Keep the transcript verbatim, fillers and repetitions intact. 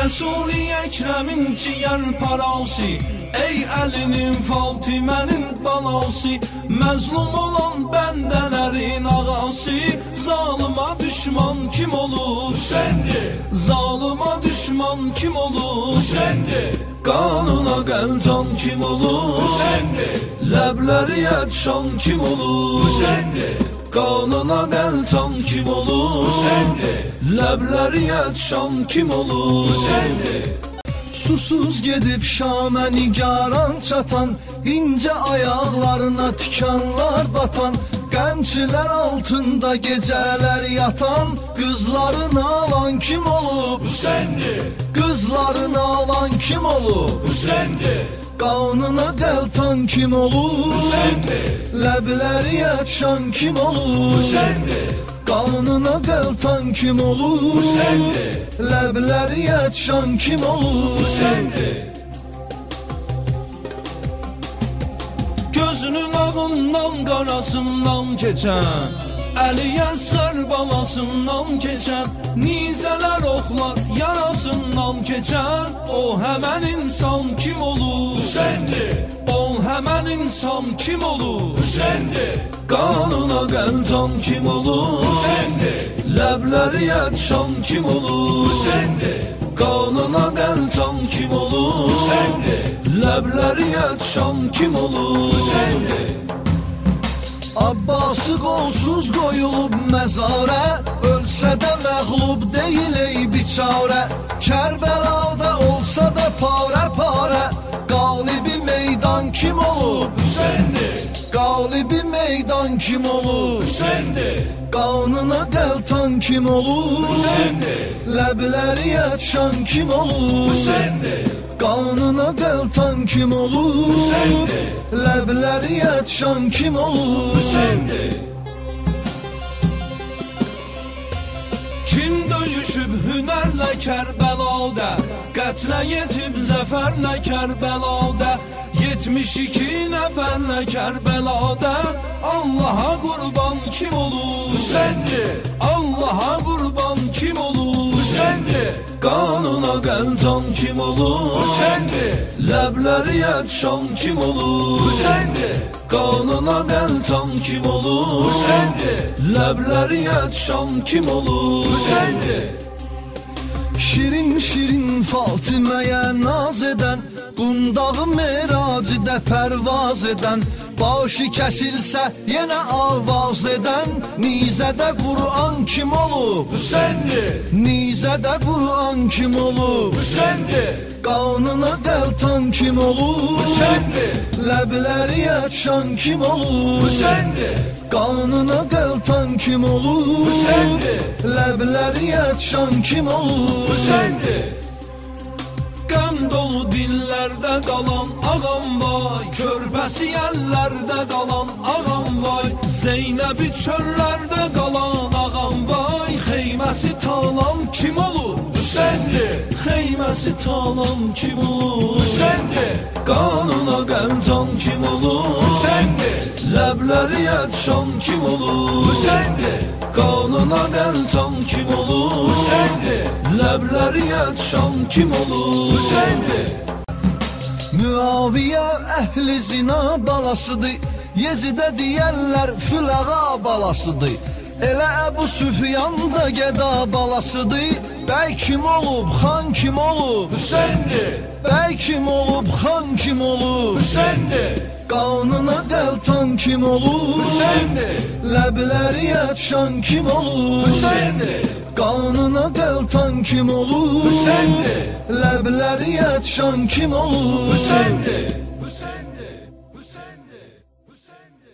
Resul-i Ekrem'in ciğer parası, ey Əlinin Fatimənin balası, məzlum olan bəndələrin ağası, zalıma düşman kim olur? Hüseyindir. Zalıma düşman kim olur? Hüseyindir. Qanuna qəltan kim olur? Hüseyindir. Ləbləri yətşan kim olur? Hüseyindir. Qanuna qəltan kim olur? Hüseyindir. Ləbləri yətşan kim olur? Hüseyindir. Susuz gedib Şamə nigaran çatan, İncə ayaqlarına tikanlar batan, qəmçilər altında gecələr yatan, qızlarını alan kim olub? Hüseyindir. Qızlarını alan kim olub? Hüseyindir. Qanına qəltan kim olub? Hüseyindir. Ləbləri yətşan kim olub? Hüseyindir. Qanına qəltan kim olub? Hüseyindir. Ləbləri yətşan kim olub? Hüseyindir. Gözünün ağından qarasından keçən, Əli Əsgər balasından keçən, nizələr oxlar yarasından keçən, o həmən insan kim olur? Hüseyindir. O həmən insan kim olur? Hüseyindir. Qanuna qəltan kim olur? Hüseyindir. Ləbləri yətşan kim olur? Hüseyindir. Qanuna qəltan kim olur? Hüseyindir. Ləbləri yətşan kim olur? Hüseyindir. Abbası qolsuz qoyulub məzarə, ölsə də məğlub deyil ey biçarə, Kərbəlada olsa da parə-parə, qalibi meydan kim olub? Hüseyindir. Qalibi meydan kim olub? Hüseyindir. Qanına qəltan kim olub? Hüseyindir. Ləbləri yətşan kim olub? Hüseyindir. Qanına qəltan kim olub? Hüseyindir. Ləbləri yətşan kim olub? Hüseyindir. Kim döyüşüb hünərlə Kərbəlada, qətlə yetib zəfərlə Kərbəlada, yetmiş iki nəfərlə Kərbəlada, Allaha qurban kim olur? Hüseyindir. Allaha qurban kim olur? Hüseyindir. Qanuna qəltan kim olur? Hüseyindir. Ləbləri yətşan kim olur? Hüseyindir. Qanuna qəltan kim olur? Hüseyindir. Ləbləri yətşan kim olur? Hüseyindir. Şirin şirin Fatiməyə naz edən, Qundağı meracidə pərvaz edən, başı kəsilsə yenə avaz edən, nizədə Qur'an kim olub? Hüseyindir. Nizədə Qur'an kim olub? Hüseyindir. Qanına qəltan kim olub? Hüseyindir. Ləbləri yətşan kim olub? Hüseyindir. Qanına qəltan kim olub? Hüseyindir. Ləbləri yətşan kim olub? Hüseyindir. Qəm dolu dillərdə qalan ağam vay, körpəsi əllərdə qalan ağam vay, Zeynəbi çöllərdə qalan ağam vay, xeyməsi talan kim olur? Hüseyindir. Xeyməsi talan kim olur? Hüseyindir. Qanuna qəltan kim olur? Hüseyindir. Ləbləri yətşan kim olur? Hüseyindir. Qanuna qəltan kim olur? Hüseyindir. Ləbləri yətşan kim olur? Hüseyindir. Müaviyə əhli zina balasıdır, Yezidə deyərlər Füləğa balasıdır, Elə Əbu Süfyan da gəda balasıdır, Bəy kim olub, xan kim olub? Hüseyindir. Bəy kim olub, xan kim olub? Hüseyindir. Qanına qəltan kim olub? Hüseyindir. Ləbləri yətşan kim olub? Hüseyindir. Qanına qəltan kim olub? Hüseyindir. Ləbləri yətşan kim olub? Hüseyindir. Hüseyindir. Hüseyindir. Hüseyindir.